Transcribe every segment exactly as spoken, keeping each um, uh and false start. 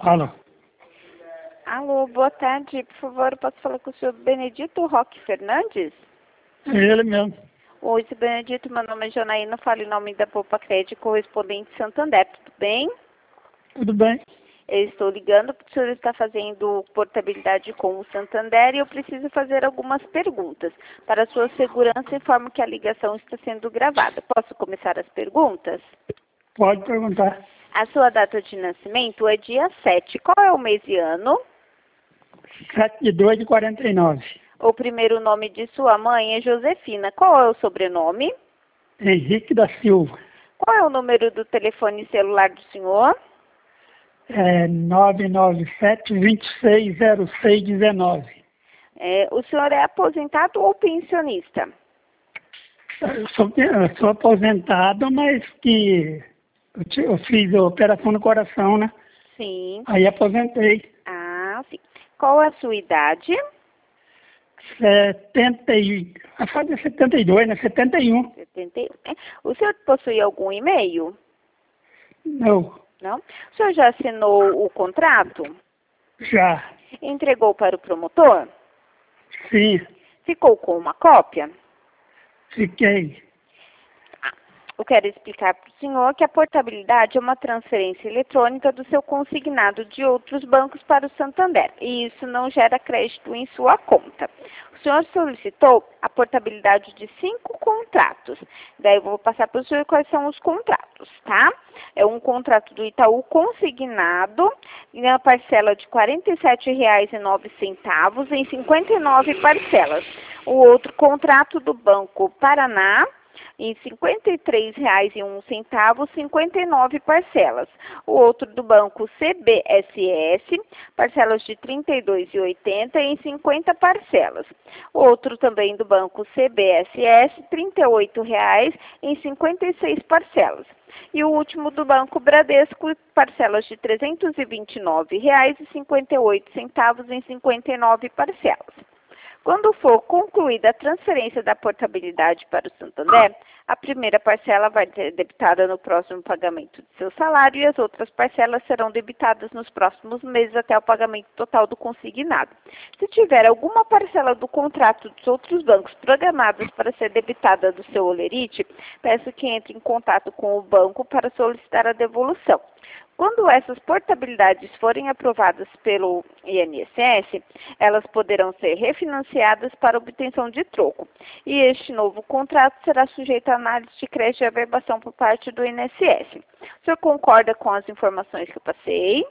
Alô? Alô, boa tarde. Por favor, posso falar com o senhor Benedito Roque Fernandes? É ele mesmo. Oi, senhor Benedito, meu nome é Janaína, falo em nome da Poupa Crédito, correspondente Santander, tudo bem? Tudo bem? Eu estou ligando porque o senhor está fazendo portabilidade com o Santander e eu preciso fazer algumas perguntas. Para a sua segurança, informo que a ligação está sendo gravada. Posso começar as perguntas? Pode perguntar. A sua data de nascimento é dia sete. Qual é o mês e ano? sete de dois de quarenta e nove. O primeiro nome de sua mãe é Josefina. Qual é o sobrenome? Henrique da Silva. Qual é o número do telefone celular do senhor? É nove nove sete, dois seis zero seis um nove. É, o senhor é aposentado ou pensionista? Eu sou, eu sou aposentado, mas que eu, ti- eu fiz a operação no coração, né? Sim. Aí aposentei. Ah, sim. Qual é a sua idade? setenta e... Vai fazer setenta e dois, né? setenta e um. setenta e um. né? O senhor possui algum e-mail? Não, Não? O senhor já assinou o contrato? já. Entregou para o promotor? Sim, Ficou com uma cópia? fiquei. Eu quero explicar para o senhor que a portabilidade é uma transferência eletrônica do seu consignado de outros bancos para o Santander, e isso não gera crédito em sua conta. O senhor solicitou a portabilidade de cinco contratos. Daí eu vou passar para o senhor quais são os contratos, tá? É um contrato do Itaú consignado em uma parcela de quarenta e sete reais e nove centavos em cinquenta e nove parcelas. O outro contrato do Banco Paraná, em cinquenta e três reais e um centavo, cinquenta e nove parcelas. O outro do banco C B S S, parcelas de trinta e dois reais e oitenta centavos em cinquenta parcelas. O outro também do banco C B S S, trinta e oito reais em cinquenta e seis parcelas. E o último do banco Bradesco, parcelas de trezentos e vinte e nove reais e cinquenta e oito centavos em cinquenta e nove parcelas. Quando for concluída a transferência da portabilidade para o Santander, a primeira parcela vai ser debitada no próximo pagamento de seu salário e as outras parcelas serão debitadas nos próximos meses até o pagamento total do consignado. Se tiver alguma parcela do contrato dos outros bancos programadas para ser debitada do seu holerite, peço que entre em contato com o banco para solicitar a devolução. Quando essas portabilidades forem aprovadas pelo I N S S, elas poderão ser refinanciadas para obtenção de troco. E este novo contrato será sujeito à análise de crédito e averbação por parte do I N S S. O senhor concorda com as informações que eu passei?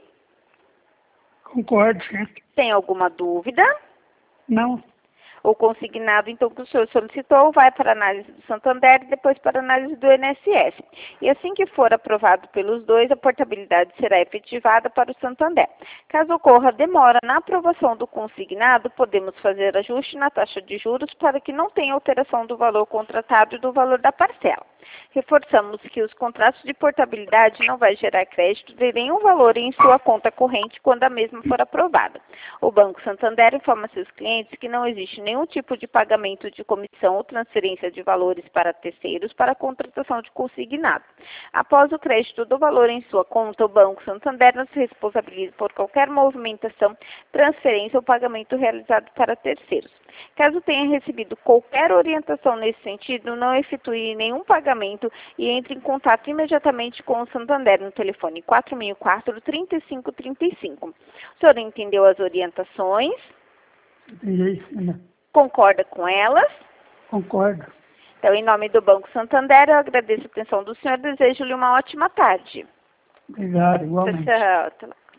Concordo, sim. Tem alguma dúvida? Não, O consignado, então, que o senhor solicitou, vai para a análise do Santander e depois para a análise do I N S S. E assim que for aprovado pelos dois, a portabilidade será efetivada para o Santander. Caso ocorra demora na aprovação do consignado, podemos fazer ajuste na taxa de juros para que não tenha alteração do valor contratado e do valor da parcela. Reforçamos que os contratos de portabilidade não vai gerar crédito de nenhum valor em sua conta corrente quando a mesma for aprovada. O Banco Santander informa seus clientes que não existe nenhum tipo de pagamento de comissão ou transferência de valores para terceiros para a contratação de consignado. Após o crédito do valor em sua conta, o Banco Santander não se responsabiliza por qualquer movimentação, transferência ou pagamento realizado para terceiros. Caso tenha recebido qualquer orientação nesse sentido, não efetue nenhum pagamento e entre em contato imediatamente com o Santander no telefone quatro mil e quatro, trinta e cinco trinta e cinco. O senhor entendeu as orientações? entendi, sim. Concorda com elas? Concordo. Então, em nome do Banco Santander, eu agradeço a atenção do senhor e desejo-lhe uma ótima tarde. Obrigado, Tchau, igualmente. tchau. Até lá.